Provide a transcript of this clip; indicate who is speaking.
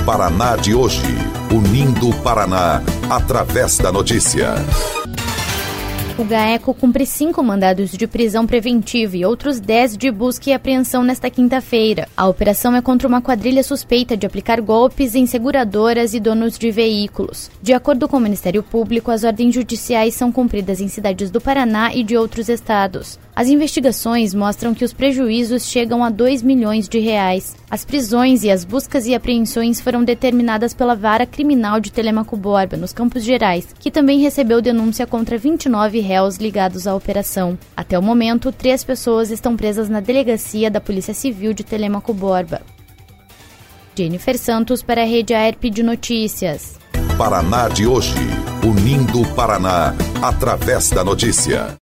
Speaker 1: Paraná de hoje, unindo o Paraná através da notícia.
Speaker 2: O GAECO cumpre 5 mandados de prisão preventiva e outros 10 de busca e apreensão nesta quinta-feira. A operação é contra uma quadrilha suspeita de aplicar golpes em seguradoras e donos de veículos. De acordo com o Ministério Público, as ordens judiciais são cumpridas em cidades do Paraná e de outros estados. As investigações mostram que os prejuízos chegam a R$2 milhões. As prisões e as buscas e apreensões foram determinadas pela Vara Criminal de Telêmaco Borba, nos Campos Gerais, que também recebeu denúncia contra 29 réus ligados à operação. Até o momento, 3 pessoas estão presas na delegacia da Polícia Civil de Telêmaco Borba. Jennifer Santos para a Rede AERP de Notícias.
Speaker 1: Paraná de hoje, unindo o Paraná através da notícia.